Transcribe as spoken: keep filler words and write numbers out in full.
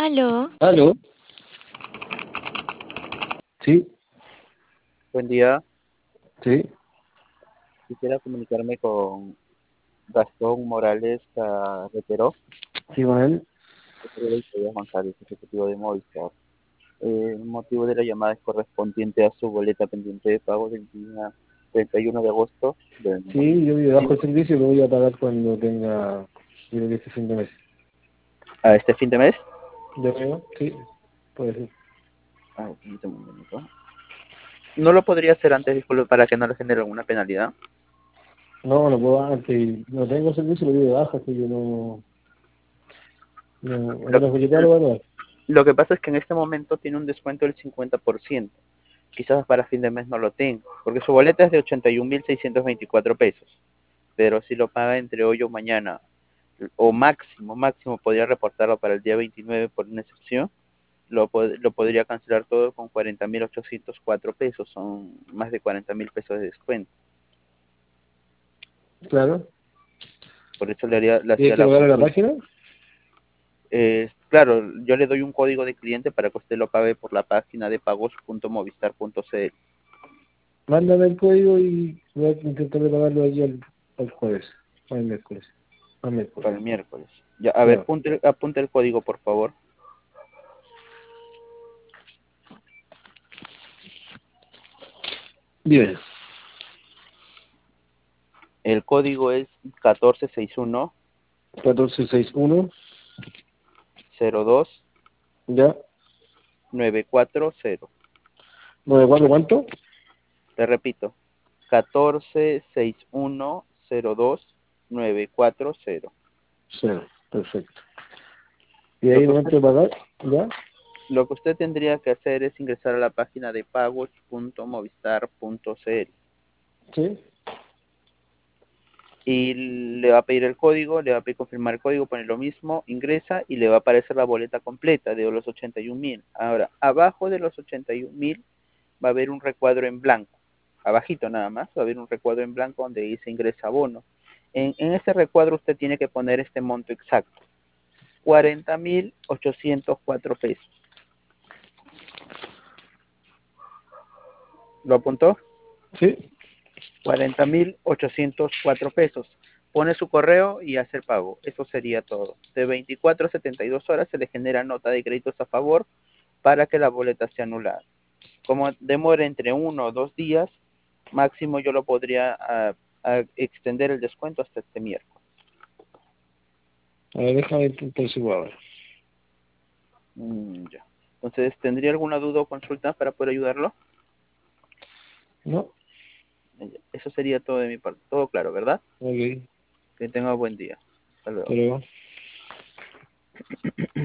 Aló, ¿Aló? Sí, Buen día, sí, quisiera comunicarme con Gastón Morales Carretero, sí, con él. secretario de Autoridad Bancaria, ejecutivo de Movistar. Eh, el motivo de la llamada es correspondiente a su boleta pendiente de pago del día treinta y uno de agosto del Sí, yo vivo bajo el servicio y lo voy a pagar cuando tenga, creo que este fin de mes. a este fin de mes. ¿De nuevo? Sí, puede ser. Ah, permítame un minuto. ¿No lo podría hacer antes, disculpe, para que no le genere alguna penalidad? No, no puedo antes, no tengo servicio, lo vivo de baja, así que no, no, Lo, apenas voy a lo voy a pagar. lo que pasa es que en este momento tiene un descuento del cincuenta por ciento. Quizás para fin de mes no lo tenga, porque su boleta es de ochenta y un mil seiscientos veinticuatro pesos. Pero si lo paga entre hoy o mañana, o máximo, máximo podría reportarlo para el día veintinueve por una excepción, lo, lo podría cancelar todo con cuarenta mil ochocientos cuatro pesos, son más de cuarenta mil pesos de descuento. Claro. Por eso le haría, le ¿Y hay hacía que la pagar a la consulta. página? Eh, claro, yo le doy un código de cliente para que usted lo pague por la página de pagos punto movistar punto c l. Mándame el código y voy a intentar de pagarlo allí al, al jueves, o al miércoles, al miércoles. Para el miércoles. Ya, a ver, Claro. apunte, apunte el código, por favor. Bien. El código es catorce sesenta y uno catorce sesenta y uno, cero dos ya. nueve cuatro cero. ¿nueve cuatro cuánto? Te repito, catorce sesenta y uno cero dos nueve cuatro cero. Cero, perfecto. Y Lo ahí que me usted entro a pagar, ¿ya? lo que usted tendría que hacer es ingresar a la página de pagos punto movistar punto c l Sí. y le va a pedir el código, le va a pedir confirmar el código, pone lo mismo, ingresa y le va a aparecer la boleta completa de los ochenta y un mil. Ahora, abajo de los ochenta y un mil va a haber un recuadro en blanco, abajito nada más, va a haber un recuadro en blanco donde dice ingresa bono. En, en ese recuadro usted tiene que poner este monto exacto, cuarenta mil ochocientos cuatro pesos. ¿Lo apuntó? Sí. cuarenta mil ochocientos cuatro pesos. Pone su correo y hace el pago. Eso sería todo. De veinticuatro a setenta y dos horas se le genera nota de créditos a favor para que la boleta sea anulada. Como demora entre uno o dos días, máximo yo lo podría uh, uh, extender el descuento hasta este miércoles. A ver, déjame intentar si puedo ahora. Mm, ya. Entonces, ¿tendría alguna duda o consulta para poder ayudarlo? No, Eso sería todo de mi parte. Todo claro, ¿verdad? ok, Que tenga buen día. Hasta luego. pero